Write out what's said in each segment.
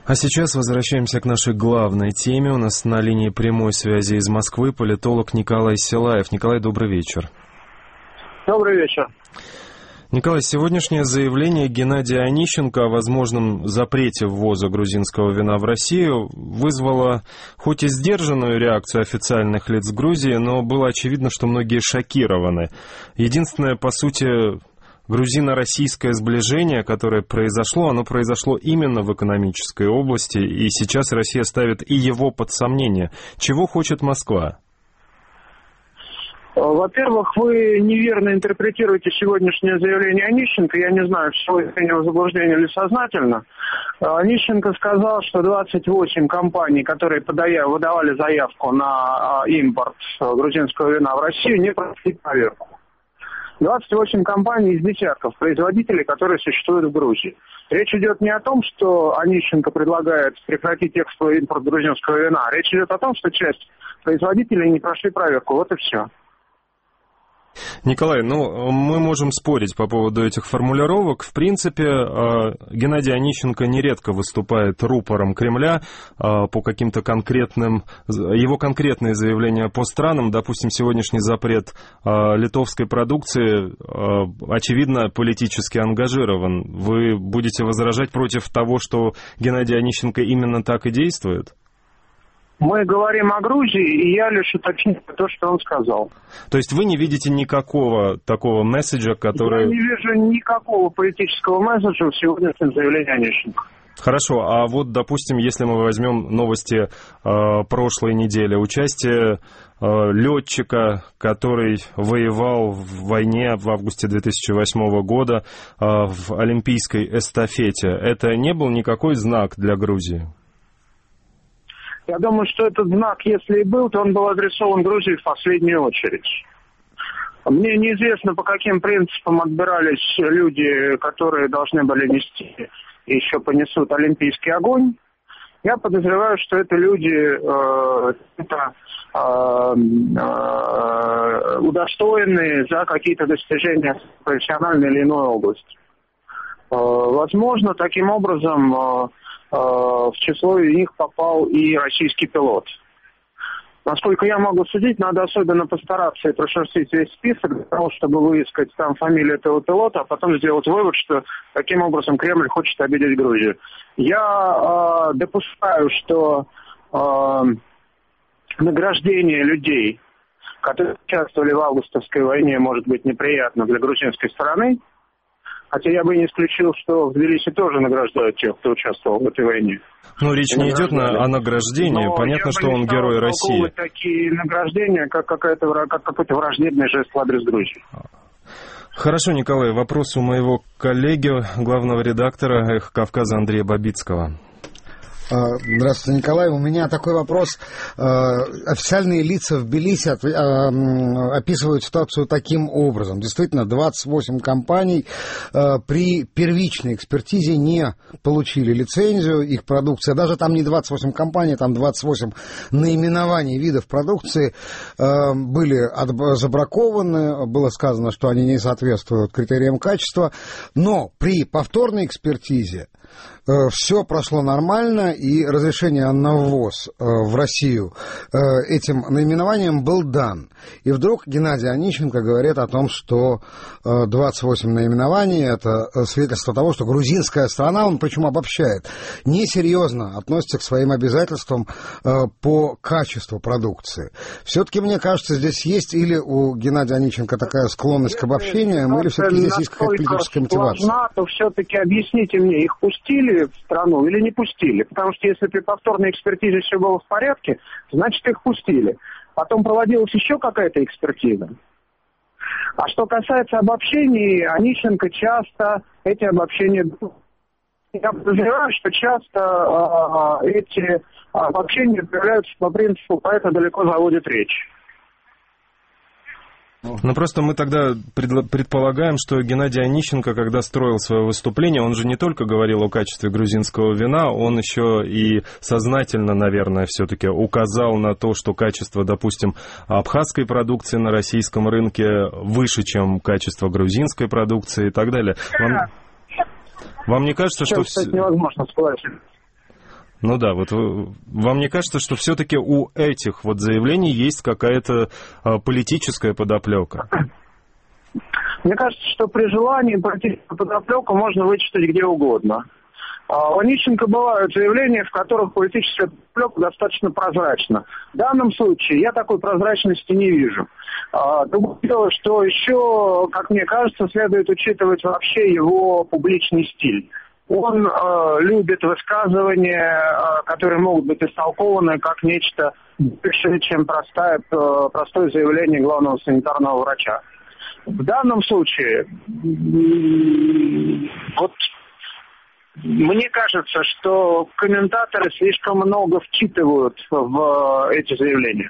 А сейчас возвращаемся к нашей главной теме. У нас на линии прямой связи из Москвы политолог Николай Силаев. Николай, добрый вечер. Добрый вечер. Николай, сегодняшнее заявление Геннадия Онищенко о возможном запрете ввоза грузинского вина в Россию вызвало хоть и сдержанную реакцию официальных лиц Грузии, но было очевидно, что многие шокированы. Единственное, по сути, грузино-российское сближение, которое произошло, оно произошло именно в экономической области, и сейчас Россия ставит и его под сомнение. Чего хочет Москва? Во-первых, вы неверно интерпретируете сегодняшнее заявление Онищенко. Я не знаю, все это заблуждение или сознательно. Онищенко сказал, что 28 компаний, которые выдавали заявку на импорт грузинского вина в Россию, не прошли проверку. 28 компаний из десятков производителей, которые существуют в Грузии. Речь идет не о том, что Онищенко предлагает прекратить экспорт и импорт грузинского вина. Речь идет о том, что часть производителей не прошли проверку. Вот и все. Николай, мы можем спорить по поводу этих формулировок. В принципе, Геннадий Онищенко нередко выступает рупором Кремля по каким-то конкретным... Его конкретные заявления по странам, допустим, сегодняшний запрет литовской продукции, очевидно, политически ангажирован. Вы будете возражать против того, что Геннадий Онищенко именно так и действует? Мы говорим о Грузии, и я лишь уточню то, что он сказал. То есть вы не видите никакого такого месседжа, который... Я не вижу никакого политического месседжа в сегодняшнем заявлении Онищенко. Хорошо, а вот, допустим, если мы возьмем новости прошлой недели, участие летчика, который воевал в войне в августе 2008 года в олимпийской эстафете, это не был никакой знак для Грузии? Я думаю, что этот знак, если и был, то он был адресован Грузии в последнюю очередь. Мне неизвестно, по каким принципам отбирались люди, которые должны были нести и еще понесут олимпийский огонь. Я подозреваю, что это люди удостоенные за какие-то достижения в профессиональной или иной области. Возможно, таким образом... в число них попал и российский пилот. Насколько я могу судить, надо особенно постараться и прошерстить весь список для того, чтобы выискать там фамилию этого пилота, а потом сделать вывод, что таким образом Кремль хочет обидеть Грузию. Я допускаю, что награждение людей, которые участвовали в августовской войне, может быть неприятно для грузинской стороны. Хотя я бы не исключил, что в Тбилиси тоже награждают тех, кто участвовал в этой войне. Ну, речь не идет о награждении. Понятно, что он герой России. Такие награждения, как какой-то враждебный жест в адрес Грузии. Хорошо, Николай, вопрос у моего коллеги, главного редактора «Эхо Кавказа» Андрея Бабицкого. Здравствуйте, Николай. У меня такой вопрос. Официальные лица в Тбилиси описывают ситуацию таким образом. Действительно, 28 компаний при первичной экспертизе не получили лицензию. Их продукция, даже там не 28 компаний, там 28 наименований видов продукции были забракованы. Было сказано, что они не соответствуют критериям качества. Но при повторной экспертизе все прошло нормально, и разрешение на ввоз в Россию этим наименованием был дан. И вдруг Геннадий Онищенко говорит о том, что 28 наименований – это свидетельство того, что грузинская страна, он причем обобщает, несерьезно относится к своим обязательствам по качеству продукции. Все-таки, мне кажется, здесь есть или у Геннадия Онищенко такая склонность к обобщениям, или все-таки здесь есть какая-то политическая мотивация? То все-таки объясните мне, их пустили в страну или не пустили? Потому что если при повторной экспертизе все было в порядке, значит их пустили. Потом проводилась еще какая-то экспертиза. А что касается обобщений, Онищенко часто эти обобщения... Я подозреваю, что часто эти обобщения появляются по принципу «поэта далеко заводит речь». Ну, просто мы тогда предполагаем, что Геннадий Онищенко, когда строил свое выступление, он же не только говорил о качестве грузинского вина, он еще и сознательно, наверное, все-таки указал на то, что качество, допустим, абхазской продукции на российском рынке выше, чем качество грузинской продукции и так далее. Вам не кажется, что... Кстати, невозможно согласен. Ну да, вот вам не кажется, что все-таки у этих вот заявлений есть какая-то политическая подоплека? Мне кажется, что при желании политическую подоплеку можно вычитать где угодно. У Онищенко бывают заявления, в которых политическая подоплека достаточно прозрачна. В данном случае я такой прозрачности не вижу. Другое дело, что еще, как мне кажется, следует учитывать вообще его публичный стиль. Он любит высказывания, которые могут быть истолкованы как нечто большее, чем простое заявление главного санитарного врача. В данном случае, вот мне кажется, что комментаторы слишком много вчитывают в эти заявления.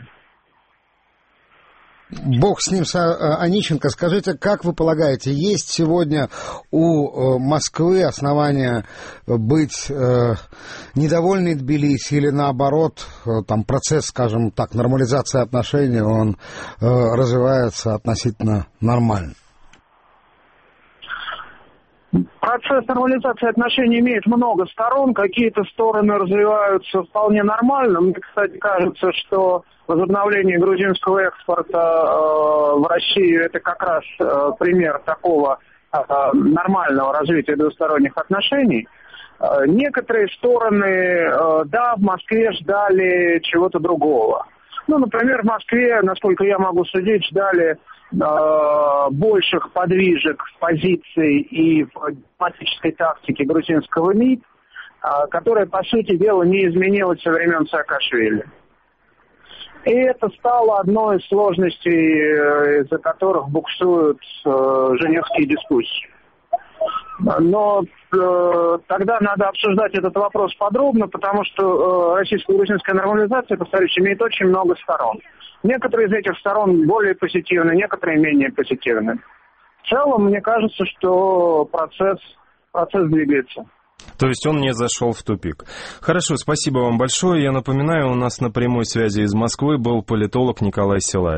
Бог с ним, Онищенко. Скажите, как вы полагаете, есть сегодня у Москвы основания быть недовольной Тбилиси или наоборот, там процесс, скажем так, нормализации отношений, он развивается относительно нормально? Процесс нормализации отношений имеет много сторон, какие-то стороны развиваются вполне нормально. Мне, кстати, кажется, что возобновление грузинского экспорта в Россию – это как раз пример такого нормального развития двусторонних отношений. Некоторые стороны, да, в Москве ждали чего-то другого. Ну, например, в Москве, насколько я могу судить, ждали больших подвижек в позиции и в дипломатической тактике грузинского МИД, которая, по сути дела, не изменилась со времен Саакашвили. И это стало одной из сложностей, из-за которых буксуют женевские дискуссии. Но тогда надо обсуждать этот вопрос подробно, потому что российско-грузинская нормализация, повторюсь, имеет очень много сторон. Некоторые из этих сторон более позитивны, некоторые менее позитивны. В целом, мне кажется, что процесс двигается. То есть он не зашел в тупик. Хорошо, спасибо вам большое. Я напоминаю, у нас на прямой связи из Москвы был политолог Николай Силаев.